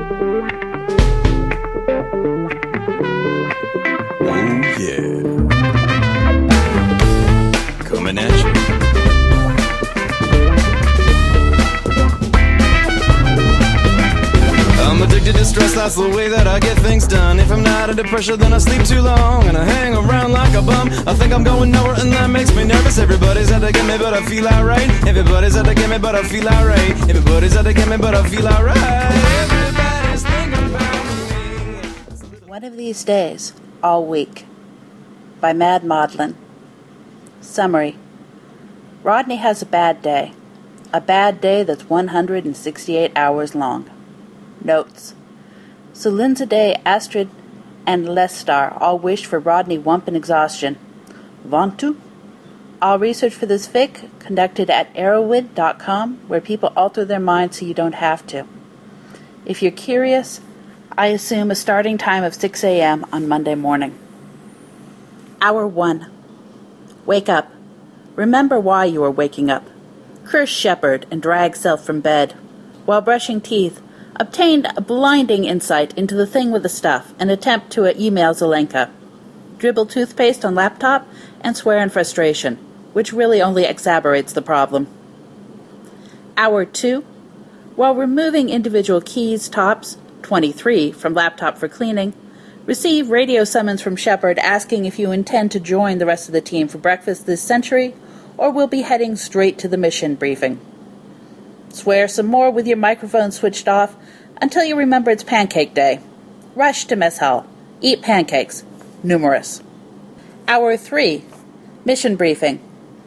yeah. Coming at you. I'm addicted to stress, that's the way that I get things done. If I'm not under pressure, then I sleep too long and I hang around like a bum. I think I'm going nowhere and that makes me nervous. Everybody's out to get me, but I feel alright. Everybody's out to get me, but I feel alright. Everybody's out to get me, but I feel alright. Everybody's thinking about me. One of These Days, All Week, by Mad Maudlin. Summary. Rodney has a bad day. A bad day that's 168 hours long. Notes. Solinzade, Astrid, and Lestar all wished for Rodney Wump and exhaustion. Want to? All research for this fic conducted at Arrowwid.com, where people alter their minds so you don't have to. If you're curious, I assume a starting time of 6 a.m. on Monday morning. Hour 1. Wake up. Remember why you are waking up. Curse Shepard and drag self from bed. While brushing teeth, obtained a blinding insight into the thing with the stuff and attempt to email Zelenka. Dribble toothpaste on laptop and swear in frustration, which really only exacerbates the problem. Hour 2. While removing individual keys, tops, 23, from laptop for cleaning, receive radio summons from Shepard asking if you intend to join the rest of the team for breakfast this century or will be heading straight to the mission briefing. Swear some more with your microphone switched off until you remember it's Pancake Day. Rush to mess hall. Eat pancakes. Numerous. Hour 3. Mission briefing.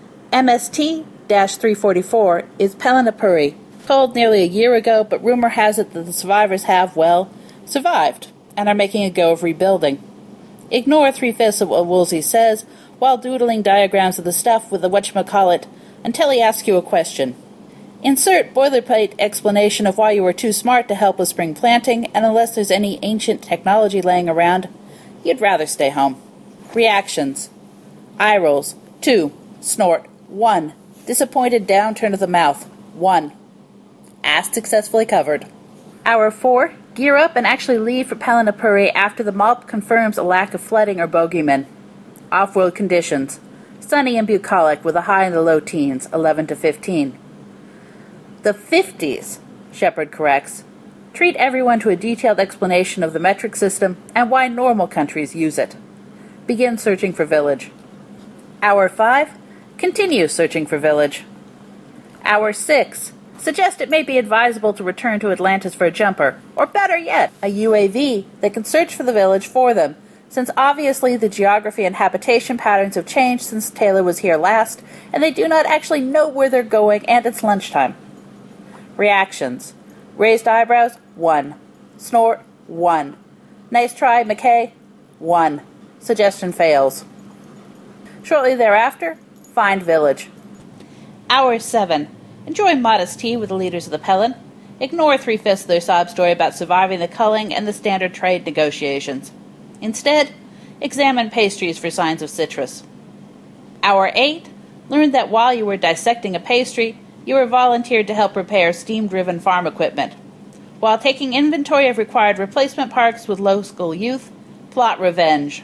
MST-344 is Pelinapuri, told nearly a year ago, but rumor has it that the survivors have, well, survived and are making a go of rebuilding. Ignore 3/5 of what Woolsey says while doodling diagrams of the stuff with the whatchamacallit until he asks you a question. Insert boilerplate explanation of why you were too smart to help with spring planting, and unless there's any ancient technology laying around, you'd rather stay home. Reactions. Eye rolls. 2. Snort. 1. Disappointed downturn of the mouth. 1. Ass successfully covered. Hour 4. Gear up and actually leave for Pelinapuri after the mob confirms a lack of flooding or bogeymen. Off-world conditions. Sunny and bucolic with a high in the low teens, 11 to 15. The 50s, Shepard corrects. Treat everyone to a detailed explanation of the metric system and why normal countries use it. Begin searching for village. Hour 5. Continue searching for village. Hour 6. Suggest it may be advisable to return to Atlantis for a jumper, or better yet, a UAV that can search for the village for them, since obviously the geography and habitation patterns have changed since Taylor was here last, and they do not actually know where they're going, and it's lunchtime. Reactions. Raised eyebrows, 1. Snort, 1. Nice try, McKay, 1. Suggestion fails. Shortly thereafter, find village. Hour 7. Enjoy modest tea with the leaders of the Pelin. Ignore 3/5 of their sob story about surviving the culling and the standard trade negotiations. Instead, examine pastries for signs of citrus. Hour 8. Learn that while you were dissecting a pastry, you were volunteered to help repair steam-driven farm equipment. While taking inventory of required replacement parts with low-school youth, plot revenge.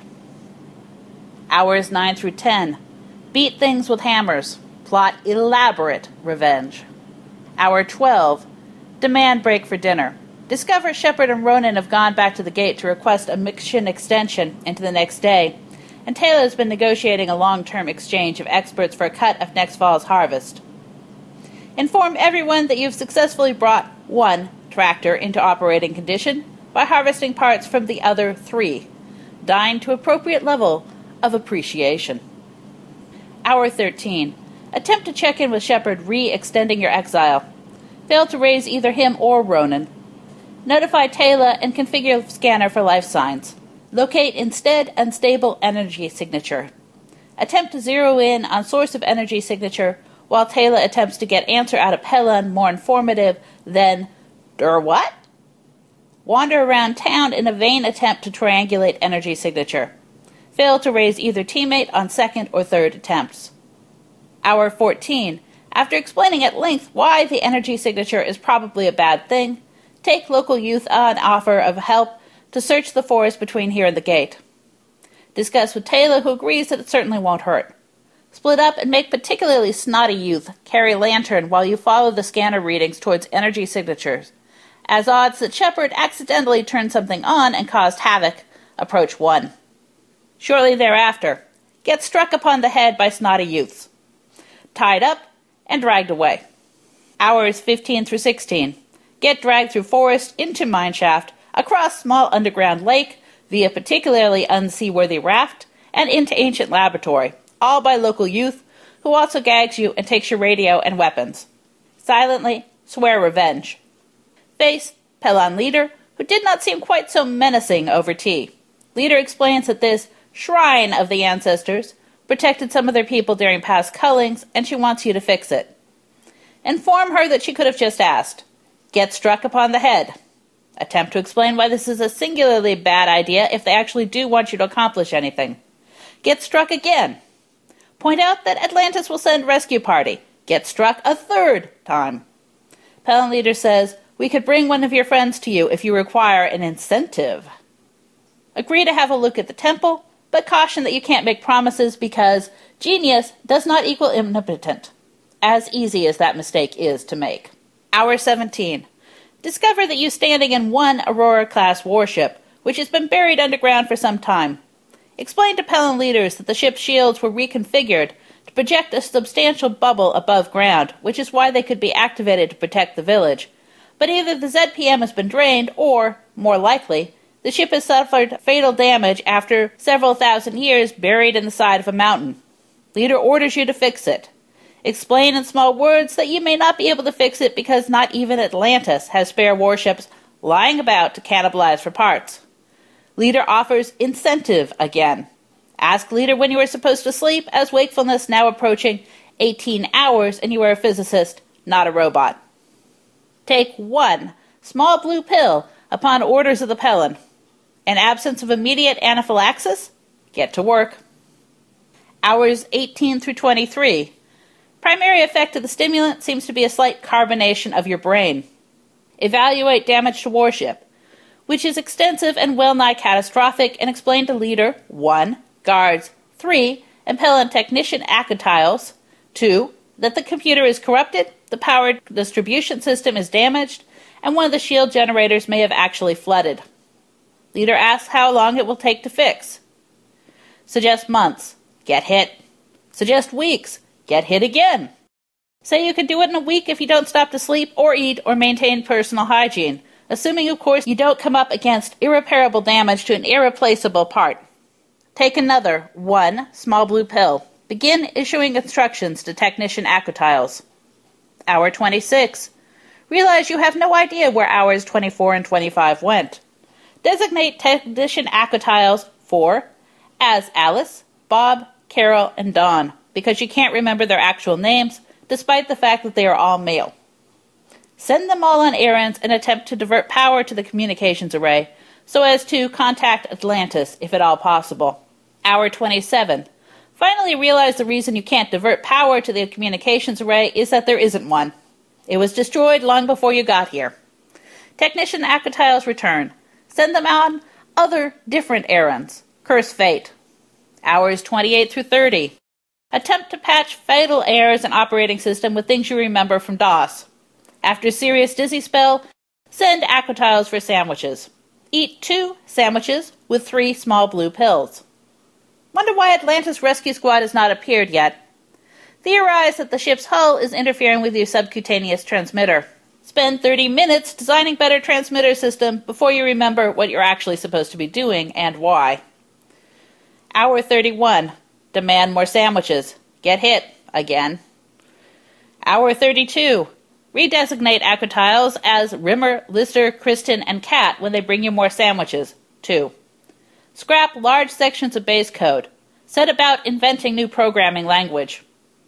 Hours 9 through 10. Beat things with hammers. Plot elaborate revenge. Hour 12. Demand break for dinner. Discover Shepard and Ronan have gone back to the gate to request a mission extension into the next day, and Taylor has been negotiating a long-term exchange of experts for a cut of next fall's harvest. Inform everyone that you've successfully brought 1 tractor into operating condition by harvesting parts from the other 3. Dine to appropriate level of appreciation. Hour 13. Attempt to check in with Shepard re-extending your exile. Fail to raise either him or Ronan. Notify Taylor and configure scanner for life signs. Locate instead unstable energy signature. Attempt to zero in on source of energy signature while Taylor attempts to get answer out of Pelin more informative than what? Wander around town in a vain attempt to triangulate energy signature. Fail to raise either teammate on second or third attempts. Hour 14. After explaining at length why the energy signature is probably a bad thing, Take local youth on offer of help to search the forest between here and the gate. Discuss with Taylor, who agrees that it certainly won't hurt. Split up and make particularly snotty youth carry lantern while you follow the scanner readings towards energy signatures. As odds that Shepard accidentally turned something on and caused havoc approach 1. Shortly thereafter, get struck upon the head by snotty youths. Tied up and dragged away. Hours 15 through 16. Get dragged through forest, into mineshaft, across small underground lake, via particularly unseaworthy raft, and into ancient laboratory, all by local youth, who also gags you and takes your radio and weapons. Silently swear revenge. Face Pelon leader, who did not seem quite so menacing over tea. Leader explains that this shrine of the ancestors protected some of their people during past cullings, and she wants you to fix it. Inform her that she could have just asked. Get struck upon the head. Attempt to explain why this is a singularly bad idea if they actually do want you to accomplish anything. Get struck again. Point out that Atlantis will send rescue party. Get struck a third time. Pelon leader says, we could bring one of your friends to you if you require an incentive. Agree to have a look at the temple, but caution that you can't make promises because genius does not equal omnipotent, as easy as that mistake is to make. Hour 17. Discover that you standing in one Aurora-class warship, which has been buried underground for some time. Explain to Pelon leaders that the ship's shields were reconfigured to project a substantial bubble above ground, which is why they could be activated to protect the village. But either the ZPM has been drained, or, more likely, the ship has suffered fatal damage after several thousand years buried in the side of a mountain. Leader orders you to fix it. Explain in small words that you may not be able to fix it because not even Atlantis has spare warships lying about to cannibalize for parts. Leader offers incentive again. Ask leader when you are supposed to sleep, as wakefulness now approaching 18 hours and you are a physicist, not a robot. Take 1 small blue pill upon orders of the Pelon. In absence of immediate anaphylaxis, get to work. Hours 18 through 23. Primary effect of the stimulant seems to be a slight carbonation of your brain. Evaluate damage to warship, which is extensive and well-nigh catastrophic, and explain to leader 1. Guards 3. And Pelon technician Acotiles 2. That the computer is corrupted, the power distribution system is damaged, and one of the shield generators may have actually flooded. Leader asks how long it will take to fix. Suggest months. Get hit. Suggest weeks. Get hit again. Say you can do it in a week if you don't stop to sleep or eat or maintain personal hygiene, assuming, of course, you don't come up against irreparable damage to an irreplaceable part. Take another 1 small blue pill. Begin issuing instructions to technician Acotiles. Hour 26. Realize you have no idea where hours 24 and 25 went. Designate technician Acotiles for as Alice, Bob, Carol, and Dawn, because you can't remember their actual names, despite the fact that they are all male. Send them all on errands and attempt to divert power to the communications array, so as to contact Atlantis, if at all possible. Hour 27. Finally realize the reason you can't divert power to the communications array is that there isn't one. It was destroyed long before you got here. Technician Acotiles return. Send them on other different errands. Curse fate. Hours 28 through 30. Attempt to patch fatal errors in operating system with things you remember from DOS. After serious dizzy spell, send Acotiles for sandwiches. Eat 2 sandwiches with 3 small blue pills. Wonder why Atlantis Rescue Squad has not appeared yet. Theorize that the ship's hull is interfering with your subcutaneous transmitter. Spend 30 minutes designing better transmitter system before you remember what you're actually supposed to be doing and why. Hour 31. Demand more sandwiches. Get hit again. Hour 32. Redesignate Acotiles as Rimmer, Lister, Kristen, and Kat when they bring you more sandwiches. 2. Scrap large sections of base code. Set about inventing new programming language.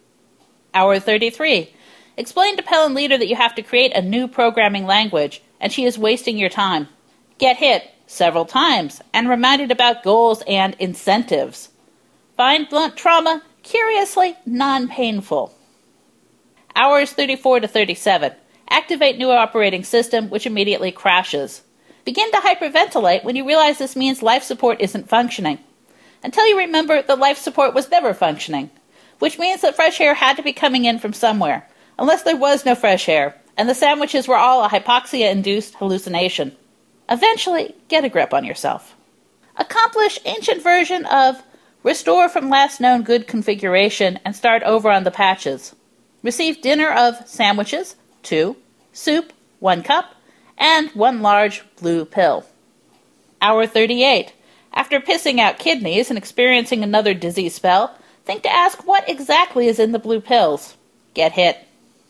Hour 33. Explain to Pelon leader that you have to create a new programming language, and she is wasting your time. Get hit several times, and reminded about goals and incentives. Find blunt trauma curiously non-painful. Hours 34 to 37. Activate new operating system, which immediately crashes. Begin to hyperventilate when you realize this means life support isn't functioning. Until you remember that life support was never functioning, which means that fresh air had to be coming in from somewhere, unless there was no fresh air, and the sandwiches were all a hypoxia-induced hallucination. Eventually, get a grip on yourself. Accomplish ancient version of restore from last known good configuration and start over on the patches. Receive dinner of sandwiches, 2, soup, 1 cup, and 1 large blue pill. Hour 38. After pissing out kidneys and experiencing another dizzy spell, think to ask what exactly is in the blue pills. Get hit.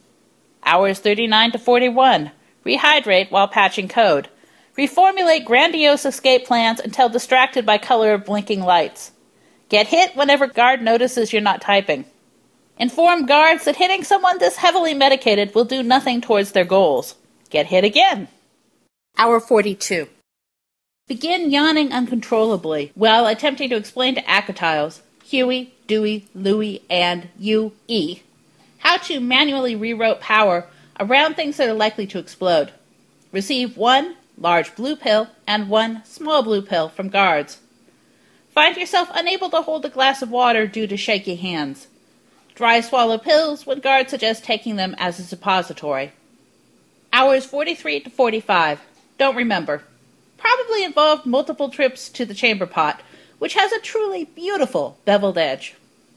Hours 39 to 41. Rehydrate while patching code. Reformulate grandiose escape plans until distracted by color of blinking lights. Get hit whenever guard notices you're not typing. Inform guards that hitting someone this heavily medicated will do nothing towards their goals. Get hit again. Hour 42. Begin yawning uncontrollably while attempting to explain to Akatiles, Huey, Dewey, Louie, and UE how to manually reroute power around things that are likely to explode. Receive 1 large blue pill and 1 small blue pill from guards. Find yourself unable to hold a glass of water due to shaky hands. Dry swallow pills when guards suggest taking them as a suppository. Hours 43 to 45. Don't remember. Probably involved multiple trips to the chamber pot, which has a truly beautiful beveled edge.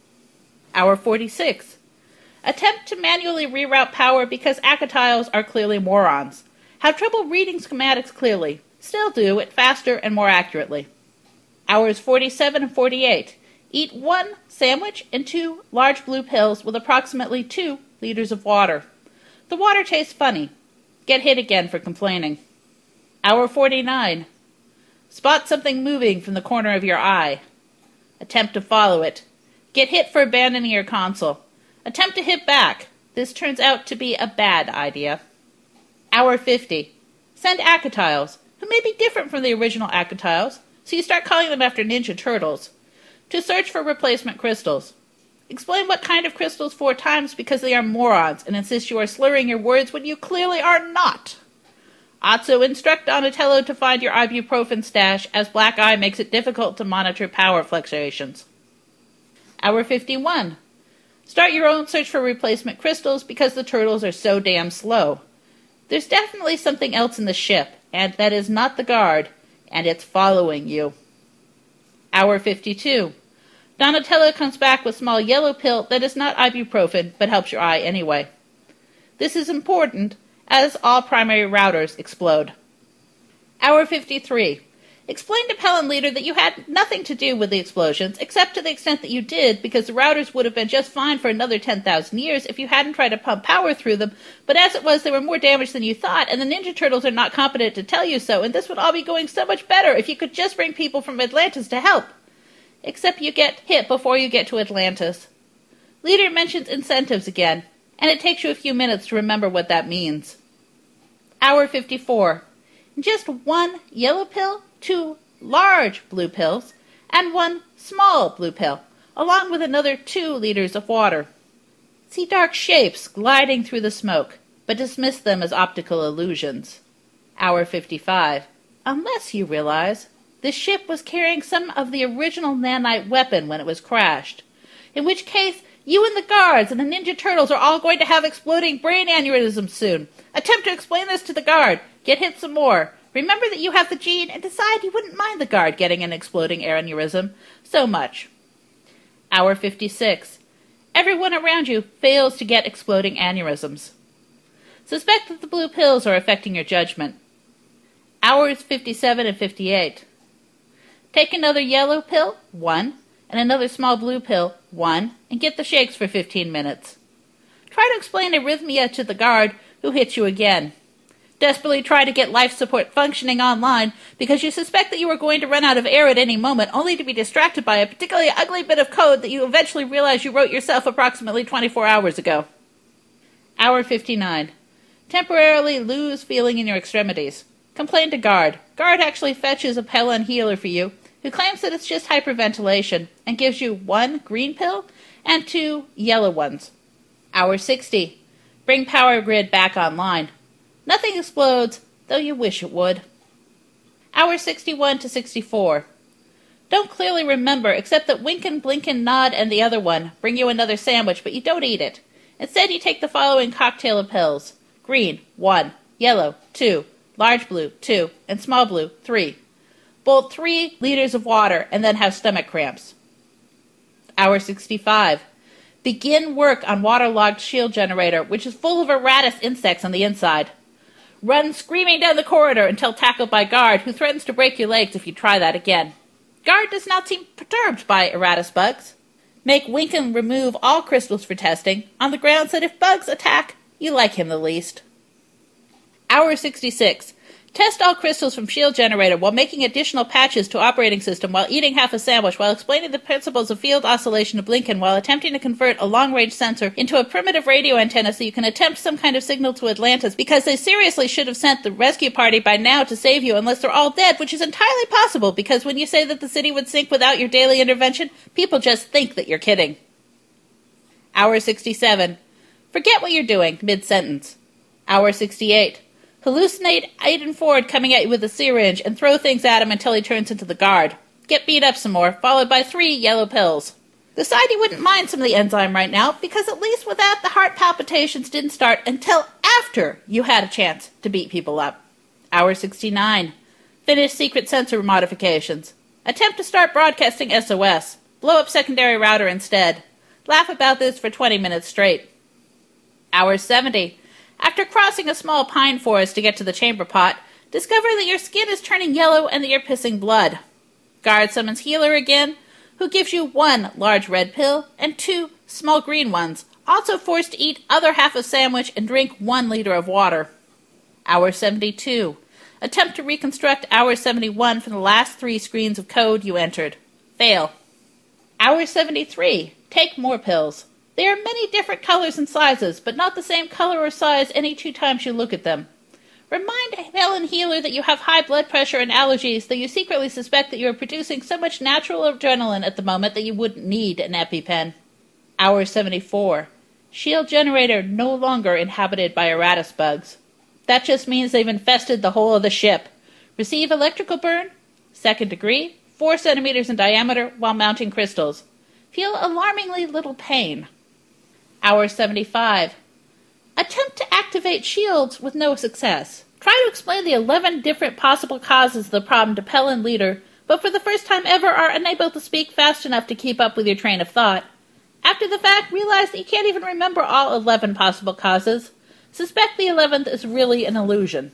Hour 46. Attempt to manually reroute power because Akatiles are clearly morons. Have trouble reading schematics clearly. Still do it faster and more accurately. Hours 47 and 48. Eat 1 sandwich and 2 large blue pills with approximately 2 liters of water. The water tastes funny. Get hit again for complaining. Hour 49. Spot something moving from the corner of your eye. Attempt to follow it. Get hit for abandoning your console. Attempt to hit back. This turns out to be a bad idea. Hour 50. Send Akatiles, who may be different from the original Akatiles, so you start calling them after Ninja Turtles, to search for replacement crystals. Explain what kind of crystals 4 times because they are morons and insist you are slurring your words when you clearly are not. Also instruct Donatello to find your ibuprofen stash as Black Eye makes it difficult to monitor power fluctuations. Hour 51. Start your own search for replacement crystals because the turtles are so damn slow. There's definitely something else in the ship, and that is not the guard, and it's following you. Hour 52. Donatello comes back with small yellow pill that is not ibuprofen, but helps your eye anyway. This is important, as all primary routers explode. Hour 53. Explain to Pelin Leader that you had nothing to do with the explosions, except to the extent that you did, because the routers would have been just fine for another 10,000 years if you hadn't tried to pump power through them, but as it was, they were more damaged than you thought, and the Ninja Turtles are not competent to tell you so, and this would all be going so much better if you could just bring people from Atlantis to help. Except you get hit before you get to Atlantis. Leader mentions incentives again, and it takes you a few minutes to remember what that means. Hour 54. Just 1 yellow pill, 2 large blue pills, and 1 small blue pill, along with another 2 liters of water. See dark shapes gliding through the smoke, but dismiss them as optical illusions. Hour 55. Unless you realize the ship was carrying some of the original nanite weapon when it was crashed, in which case you and the guards and the Ninja Turtles are all going to have exploding brain aneurysms soon. Attempt to explain this to the guard. Get hit some more. Remember that you have the gene and decide you wouldn't mind the guard getting an exploding aneurysm so much. Hour 56. Everyone around you fails to get exploding aneurysms. Suspect that the blue pills are affecting your judgment. Hours 57 and 58. Take another yellow pill, 1, and another small blue pill, 1, and get the shakes for 15 minutes. Try to explain arrhythmia to the guard who hits you again. Desperately try to get life support functioning online because you suspect that you are going to run out of air at any moment, only to be distracted by a particularly ugly bit of code that you eventually realize you wrote yourself approximately 24 hours ago. Hour 59. Temporarily lose feeling in your extremities. Complain to guard. Guard actually fetches a Pelin healer for you, who claims that it's just hyperventilation, and gives you 1 green pill and 2 yellow ones. Hour 60. Bring power grid back online. Nothing explodes, though you wish it would. Hours 61 to 64. Don't clearly remember, except that Winkin', Blinkin', Nod, and the other one bring you another sandwich, but you don't eat it. Instead, you take the following cocktail of pills. Green, 1. Yellow, 2. Large blue, 2. And small blue, 3. Bolt 3 liters of water and then have stomach cramps. Hour 65. Begin work on waterlogged shield generator, which is full of Eratus insects on the inside. Run screaming down the corridor until tackled by guard, who threatens to break your legs if you try that again. Guard does not seem perturbed by Eratus bugs. Make Winkin remove all crystals for testing, on the grounds that if bugs attack, you like him the least. Hour 66. Test all crystals from shield generator while making additional patches to operating system while eating half a sandwich while explaining the principles of field oscillation to Blinkin while attempting to convert a long-range sensor into a primitive radio antenna so you can attempt some kind of signal to Atlantis because they seriously should have sent the rescue party by now to save you unless they're all dead, which is entirely possible because when you say that the city would sink without your daily intervention, people just think that you're kidding. Hour 67. Forget what you're doing, mid-sentence. Hour 68. Hallucinate Aiden Ford coming at you with a syringe and throw things at him until he turns into the guard. Get beat up some more, followed by 3 yellow pills. Decide you wouldn't mind some of the enzyme right now, because at least with that, the heart palpitations didn't start until after you had a chance to beat people up. Hour 69. Finish secret sensor modifications. Attempt to start broadcasting SOS. Blow up secondary router instead. Laugh about this for 20 minutes straight. Hour 70. After crossing a small pine forest to get to the chamber pot, discover that your skin is turning yellow and that you're pissing blood. Guard summons Healer again, who gives you 1 large red pill and 2 small green ones, also forced to eat other half a sandwich and drink 1 liter of water. Hour 72. Attempt to reconstruct Hour 71 from the last 3 screens of code you entered. Fail. Hour 73. Take more pills. They are many different colors and sizes, but not the same color or size any 2 times you look at them. Remind Helen Healer that you have high blood pressure and allergies, though you secretly suspect that you are producing so much natural adrenaline at the moment that you wouldn't need an EpiPen. Hour 74. Shield generator no longer inhabited by Eratus bugs. That just means they've infested the whole of the ship. Receive electrical burn, 2nd degree, 4 centimeters in diameter while mounting crystals. Feel alarmingly little pain. Hour 75. Attempt to activate shields with no success. Try to explain the 11 different possible causes of the problem to Pellin Leader, but for the first time ever are unable to speak fast enough to keep up with your train of thought. After the fact, realize that you can't even remember all 11 possible causes. Suspect the 11th is really an illusion.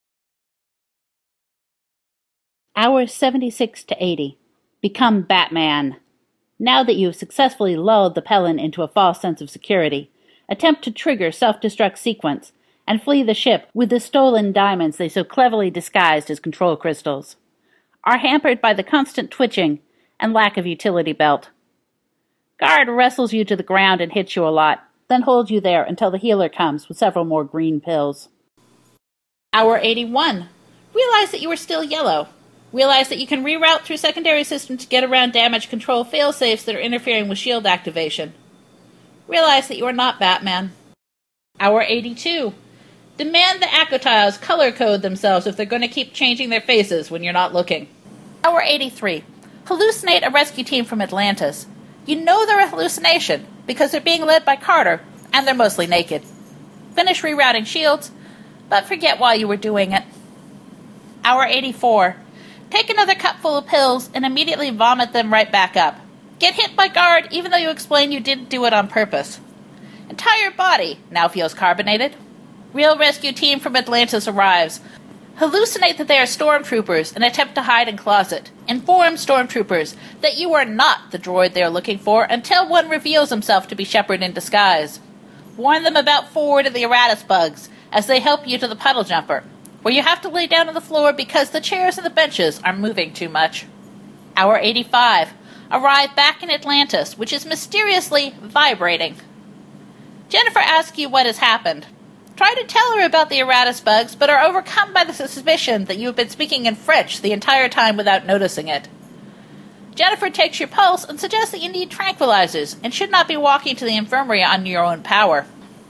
Hours 76 to 80. Become Batman. Now that you have successfully lulled the Pellin into a false sense of security, attempt to trigger self-destruct sequence and flee the ship with the stolen diamonds they so cleverly disguised as control crystals. Are hampered by the constant twitching and lack of utility belt. Guard wrestles you to the ground and hits you a lot, then holds you there until the healer comes with several more green pills. Hour 81. Realize that you are still yellow. Realize that you can reroute through secondary system to get around damage control failsafes that are interfering with shield activation. Realize that you are not Batman. Hour 82. Demand the Acotiles color code themselves if they're going to keep changing their faces when you're not looking. Hour 83. Hallucinate a rescue team from Atlantis. You know they're a hallucination because they're being led by Carter, and they're mostly naked. Finish rerouting shields, but forget why you were doing it. Hour 84. Take another cupful of pills and immediately vomit them right back up. Get hit by guard even though you explain you didn't do it on purpose. Entire body now feels carbonated. Real rescue team from Atlantis arrives. Hallucinate that they are stormtroopers and attempt to hide in closet. Inform stormtroopers that you are not the droid they are looking for until one reveals himself to be Shepard in disguise. Warn them about Ford and the Eratus bugs as they help you to the puddle jumper, where you have to lay down on the floor because the chairs and the benches are moving too much. Hour 85. Arrive back in Atlantis, which is mysteriously vibrating. Jennifer asks you what has happened. Try to tell her about the Eratus bugs, but are overcome by the suspicion that you have been speaking in French the entire time without noticing it. Jennifer takes your pulse and suggests that you need tranquilizers and should not be walking to the infirmary on your own power.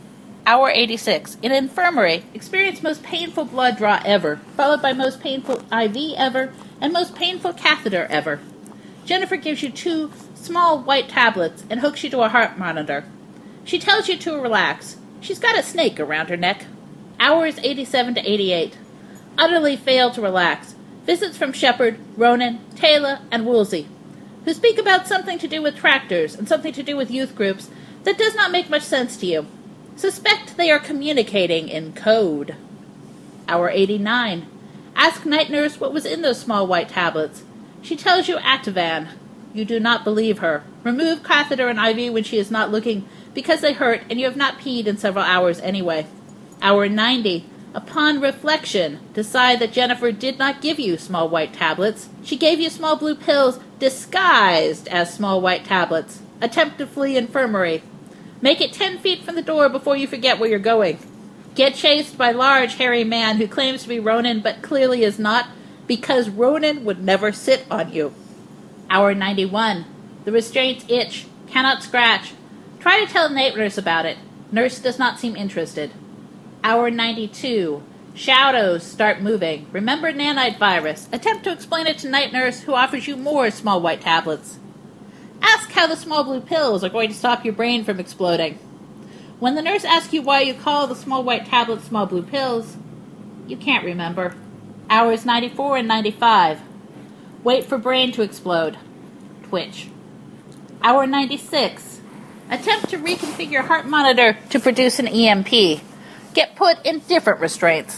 Hour 86. In infirmary, experience most painful blood draw ever, followed by most painful IV ever, and most painful catheter ever. Jennifer gives you 2 small white tablets and hooks you to a heart monitor. She tells you to relax. She's got a snake around her neck. Hours 87 to 88. Utterly fail to relax. Visits from Shepard, Ronan, Taylor, and Woolsey, who speak about something to do with tractors and something to do with youth groups that does not make much sense to you. Suspect they are communicating in code. Hour 89. Ask night nurse what was in those small white tablets. She tells you Ativan. You do not believe her. Remove catheter and IV when she is not looking because they hurt and you have not peed in several hours anyway. Hour 90. Upon reflection, decide that Jennifer did not give you small white tablets. She gave you small blue pills disguised as small white tablets. Attempt to flee infirmary. Make it 10 feet from the door before you forget where you're going. Get chased by large hairy man who claims to be Ronan but clearly is not, because Ronan would never sit on you. Hour 91. The restraints itch. Cannot scratch. Try to tell night nurse about it. Nurse does not seem interested. Hour 92. Shadows start moving. Remember nanite virus. Attempt to explain it to night nurse, who offers you more small white tablets. Ask how the small blue pills are going to stop your brain from exploding. When the nurse asks you why you call the small white tablets small blue pills, you can't remember. Hours 94 and 95. Wait for brain to explode. Twitch. Hour 96. Attempt to reconfigure heart monitor to produce an EMP. Get put in different restraints.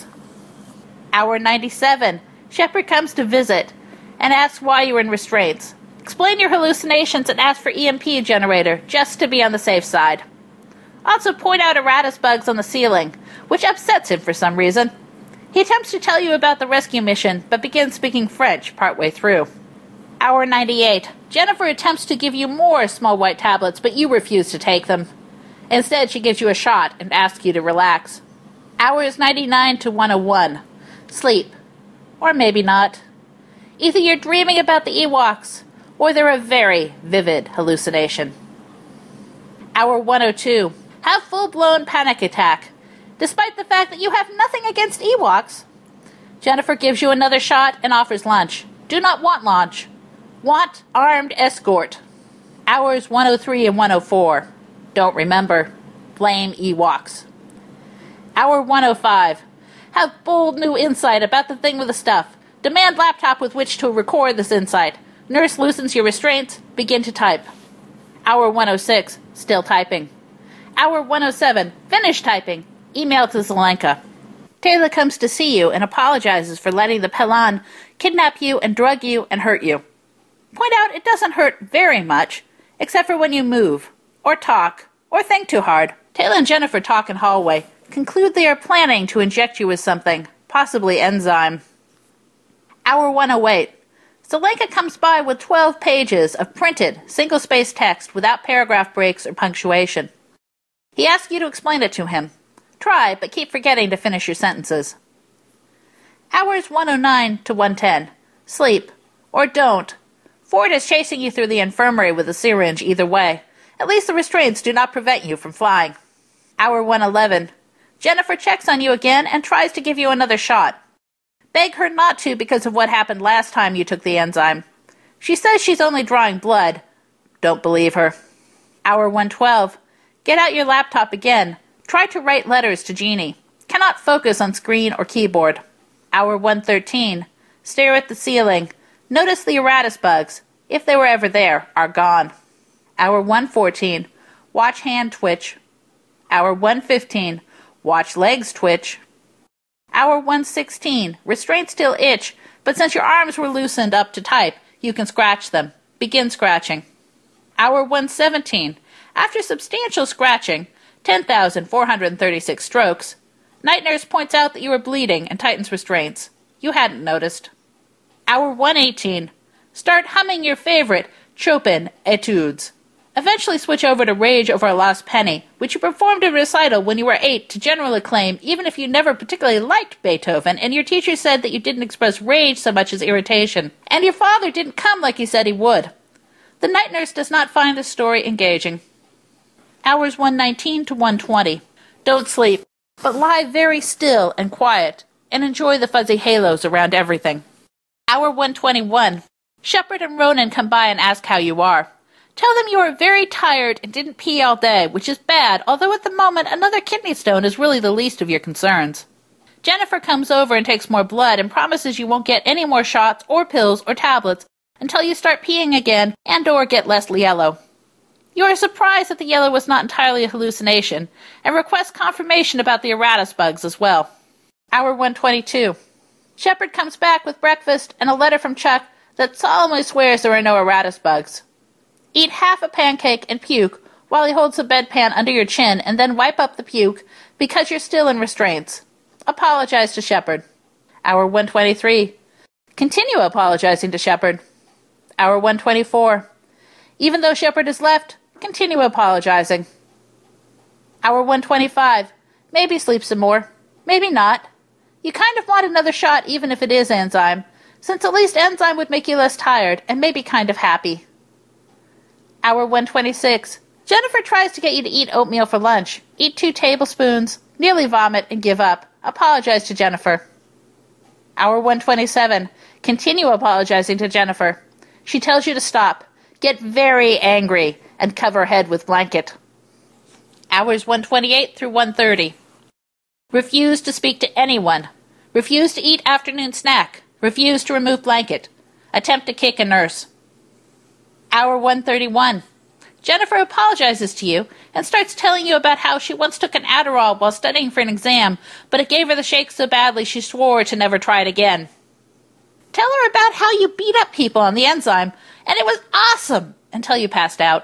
Hour 97. Shepard comes to visit and asks why you're in restraints. Explain your hallucinations and ask for EMP generator, just to be on the safe side. Also point out Erratus bugs on the ceiling, which upsets him for some reason. He attempts to tell you about the rescue mission, but begins speaking French partway through. Hour 98. Jennifer attempts to give you more small white tablets, but you refuse to take them. Instead, she gives you a shot and asks you to relax. Hours 99 to 101. Sleep. Or maybe not. Either you're dreaming about the Ewoks, or they're a very vivid hallucination. Hour 102. Have full-blown panic attack, despite the fact that you have nothing against Ewoks. Jennifer gives you another shot and offers lunch. Do not want lunch. Want armed escort. Hours 103 and 104. Don't remember. Blame Ewoks. Hour 105. Have bold new insight about the thing with the stuff. Demand laptop with which to record this insight. Nurse loosens your restraints. Begin to type. Hour 106. Still typing. Hour 107. Finish typing. Email to Zelenka. Taylor comes to see you and apologizes for letting the Pelan kidnap you and drug you and hurt you. Point out it doesn't hurt very much, except for when you move, or talk, or think too hard. Taylor and Jennifer talk in hallway. Conclude they are planning to inject you with something, possibly enzyme. Hour 108. Zelenka comes by with 12 pages of printed, single-spaced text without paragraph breaks or punctuation. He asks you to explain it to him. Try, but keep forgetting to finish your sentences. Hours 109 to 110. Sleep. Or don't. Ford is chasing you through the infirmary with a syringe either way. At least the restraints do not prevent you from flying. Hour 111. Jennifer checks on you again and tries to give you another shot. Beg her not to because of what happened last time you took the enzyme. She says she's only drawing blood. Don't believe her. Hour 112. Get out your laptop again. Try to write letters to Jeannie. Cannot focus on screen or keyboard. Hour 113. Stare at the ceiling. Notice the Erratus bugs, if they were ever there, are gone. Hour 114. Watch hand twitch. Hour 115. Watch legs twitch. Hour 116. Restraints still itch, but since your arms were loosened up to type, you can scratch them. Begin scratching. Hour 117. After substantial scratching, 10,436 strokes, night nurse points out that you are bleeding and tightens restraints. You hadn't noticed. Hour 118. Start humming your favorite Chopin etudes. Eventually switch over to Rage Over a Lost Penny, which you performed in recital when you were 8 to general acclaim, even if you never particularly liked Beethoven, and your teacher said that you didn't express rage so much as irritation, and your father didn't come like he said he would. The night nurse does not find the story engaging. Hours 119 to 120. Don't sleep, but lie very still and quiet, and enjoy the fuzzy halos around everything. Hour 121. Shepard and Ronan come by and ask how you are. Tell them you are very tired and didn't pee all day, which is bad, although at the moment another kidney stone is really the least of your concerns. Jennifer comes over and takes more blood and promises you won't get any more shots or pills or tablets until you start peeing again and or get less yellow. You are surprised that the yellow was not entirely a hallucination, and request confirmation about the Eratus bugs as well. Hour 122. Shepard comes back with breakfast and a letter from Chuck that solemnly swears there are no Eratus bugs. Eat half a pancake and puke while he holds the bedpan under your chin and then wipe up the puke because you're still in restraints. Apologize to Shepard. Hour 123. Continue apologizing to Shepard. Hour 124. Even though Shepard has left, continue apologizing. Hour 125. Maybe sleep some more. Maybe not. You kind of want another shot even if it is enzyme, since at least enzyme would make you less tired and maybe kind of happy. Hour 126. Jennifer tries to get you to eat oatmeal for lunch. Eat 2 tablespoons, nearly vomit, and give up. Apologize to Jennifer. Hour 127. Continue apologizing to Jennifer. She tells you to stop. Get very angry and cover head with blanket. Hours 128 through 130. Refuse to speak to anyone. Refuse to eat afternoon snack. Refuse to remove blanket. Attempt to kick a nurse. Hour 131. Jennifer apologizes to you and starts telling you about how she once took an Adderall while studying for an exam, but it gave her the shakes so badly she swore to never try it again. Tell her about how you beat up people on the enzyme, and it was awesome until you passed out.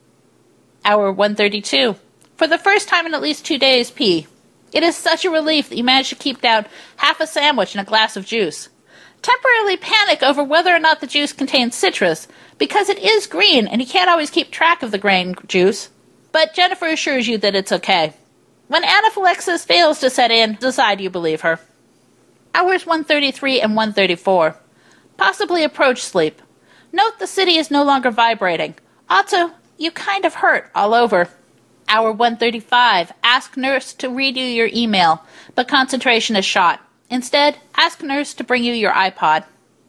Hour 132. For the first time in at least 2 days, pee. It is such a relief that you managed to keep down half a sandwich and a glass of juice. Temporarily panic over whether or not the juice contains citrus, because it is green and you can't always keep track of the grain juice. But Jennifer assures you that it's okay. When anaphylaxis fails to set in, decide you believe her. Hours 133 and 134. Possibly approach sleep. Note the city is no longer vibrating. Also, you kind of hurt all over. Hour 135. Ask nurse to read you your email, but concentration is shot. Instead, ask nurse to bring you your iPod.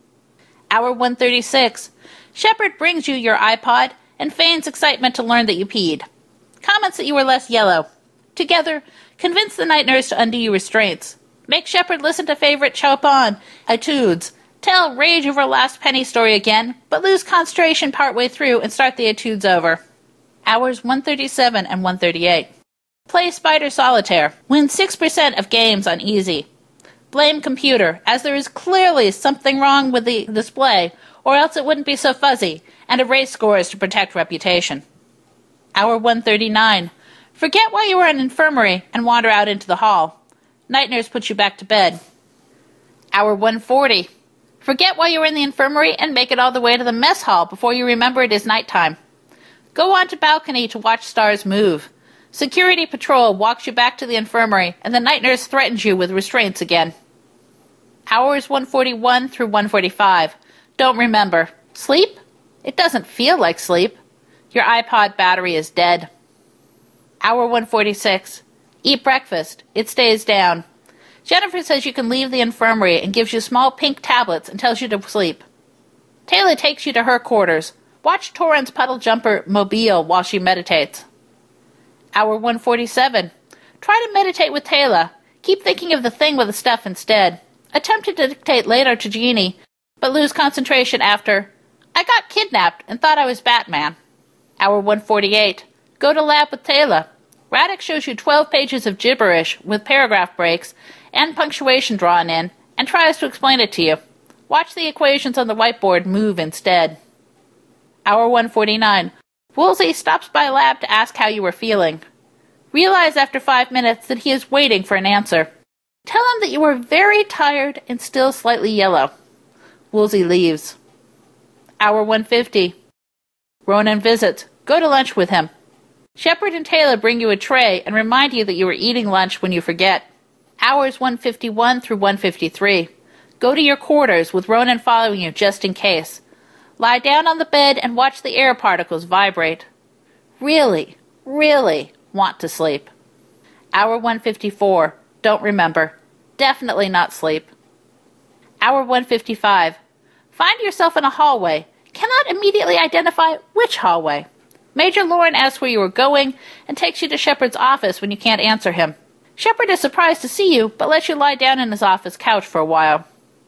Hour 136. Shepard brings you your iPod and feigns excitement to learn that you peed. Comments that you were less yellow. Together, convince the night nurse to undo your restraints. Make Shepard listen to favorite Chopin etudes. Tell Rage Over Last Penny story again, but lose concentration partway through and start the etudes over. Hours 137 and 138. Play Spider Solitaire. Win 6% of games on easy. Blame computer, as there is clearly something wrong with the display, or else it wouldn't be so fuzzy, and erase scores to protect reputation. Hour 139. Forget why you were in infirmary and wander out into the hall. Night nurse puts you back to bed. Hour 140. Forget why you were in the infirmary and make it all the way to the mess hall before you remember it is nighttime. Go onto balcony to watch stars move. Security patrol walks you back to the infirmary, and the night nurse threatens you with restraints again. Hours 141 through 145. Don't remember. Sleep? It doesn't feel like sleep. Your iPod battery is dead. Hour 146. Eat breakfast. It stays down. Jennifer says you can leave the infirmary and gives you small pink tablets and tells you to sleep. Taylor takes you to her quarters. Watch Torrance Puddle Jumper Mobile while she meditates. Hour 147. Try to meditate with Taylor. Keep thinking of the thing with the stuff instead. Attempt to dictate later to Jeannie, but lose concentration after, I got kidnapped and thought I was Batman. Hour 148. Go to lab with Taylor. Radix shows you 12 pages of gibberish with paragraph breaks and punctuation drawn in, and tries to explain it to you. Watch the equations on the whiteboard move instead. Hour 149. Woolsey stops by lab to ask how you were feeling. Realize after 5 minutes that he is waiting for an answer. Tell him that you are very tired and still slightly yellow. Woolsey leaves. Hour 150. Ronan visits. Go to lunch with him. Shepard and Taylor bring you a tray and remind you that you were eating lunch when you forget. Hours 151 through 153. Go to your quarters with Ronan following you just in case. Lie down on the bed and watch the air particles vibrate. Really, really want to sleep. Hour 154. Don't remember. Definitely not sleep. Hour 155. Find yourself in a hallway. Cannot immediately identify which hallway. Major Lauren asks where you are going and takes you to Shepard's office when you can't answer him. Shepard is surprised to see you, but lets you lie down in his office couch for a while.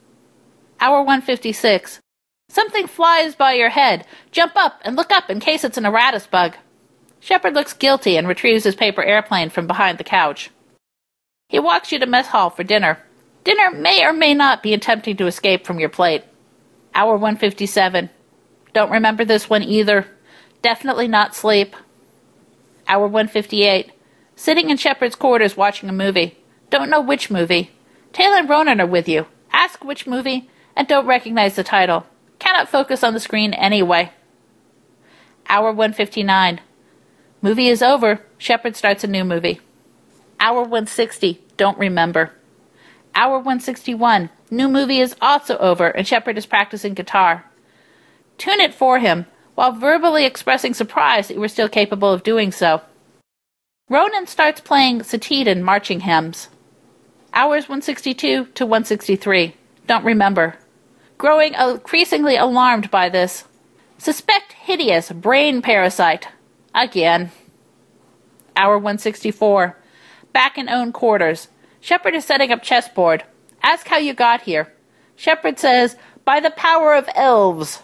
Hour 156. Something flies by your head. Jump up and look up in case it's an Eratus bug. Shepard looks guilty and retrieves his paper airplane from behind the couch. He walks you to mess hall for dinner. Dinner may or may not be attempting to escape from your plate. Hour 157. Don't remember this one either. Definitely not sleep. Hour 158. Sitting in Shepard's quarters watching a movie. Don't know which movie. Taylor and Ronan are with you. Ask which movie and don't recognize the title. Cannot focus on the screen anyway. Hour 159. Movie is over. Shepard starts a new movie. Hour 160. Don't remember. Hour 161. New movie is also over and Shepard is practicing guitar. Tune it for him, while verbally expressing surprise that you were still capable of doing so. Ronan starts playing Satidan marching hymns. Hours 162 to 163. Don't remember. Growing increasingly alarmed by this. Suspect hideous brain parasite. Again. Hour 164. Back in own quarters. Shepard is setting up chessboard. Ask how you got here. Shepard says, by the power of elves.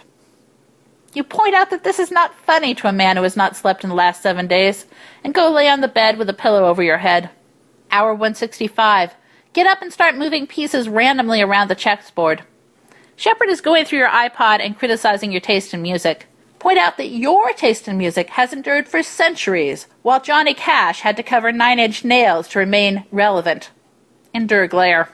You point out that this is not funny to a man who has not slept in the last 7 days, and go lay on the bed with a pillow over your head. Hour 165. Get up and start moving pieces randomly around the chessboard. Shepard is going through your iPod and criticizing your taste in music. Point out that your taste in music has endured for centuries, while Johnny Cash had to cover 9 Inch Nails to remain relevant. Endure glare.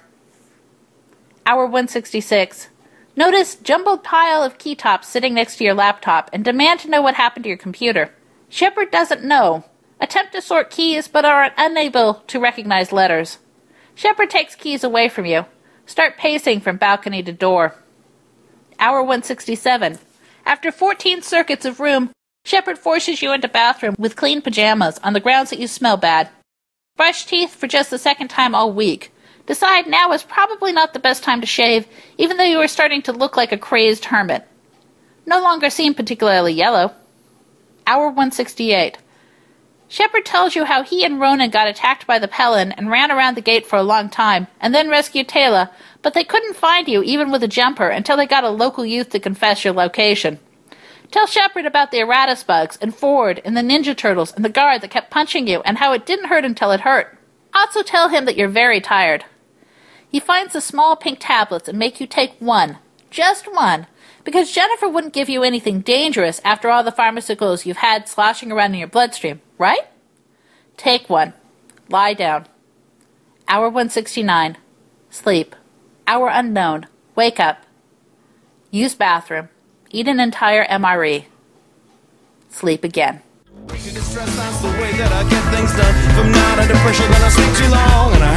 Hour 166. Notice jumbled pile of keytops sitting next to your laptop and demand to know what happened to your computer. Shepard doesn't know. Attempt to sort keys but are unable to recognize letters. Shepard takes keys away from you. Start pacing from balcony to door. Hour 167. After 14 circuits of room, Shepard forces you into bathroom with clean pajamas on the grounds that you smell bad. Brush teeth for just the second time all week. Decide now is probably not the best time to shave, even though you are starting to look like a crazed hermit. No longer seem particularly yellow. Hour 168. Shepard tells you how he and Ronan got attacked by the Pelin and ran around the gate for a long time, and then rescued Taylor, but they couldn't find you even with a jumper until they got a local youth to confess your location. Tell Shepard about the Eratus bugs and Ford and the Ninja Turtles and the guard that kept punching you and how it didn't hurt until it hurt. Also tell him that you're very tired. He finds the small pink tablets and make you take one. Just one. Because Jennifer wouldn't give you anything dangerous after all the pharmaceuticals you've had sloshing around in your bloodstream, right? Take one. Lie down. Hour 169. Sleep. Hour unknown. Wake up. Use bathroom. Eat an entire MRE. Sleep again. That's the way that I get things done. If I'm not under pressure, then I sleep too long, and I